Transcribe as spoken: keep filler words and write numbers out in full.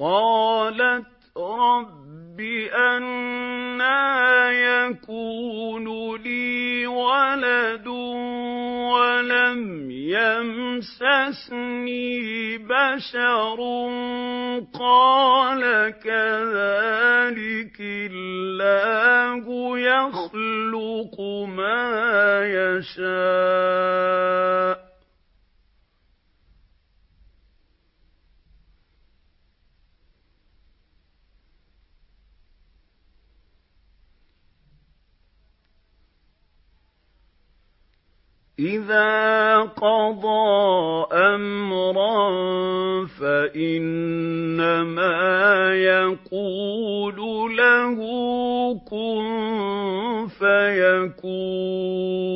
قَالَتْ رَبِّ أَنَّىٰ يَكُونُ لِي وَلَدٌ وَلَمْ يَمْسَسْنِي بَشَرٌ ۖ قَالَ كَذَٰلِكِ اللَّهُ يَخْلُقُ مَا يَشَاءُ ۚ إِذَا قَضَىٰ أَمْرًا فَإِنَّمَا يَقُولُ لَهُ كُن فَيَكُونُ.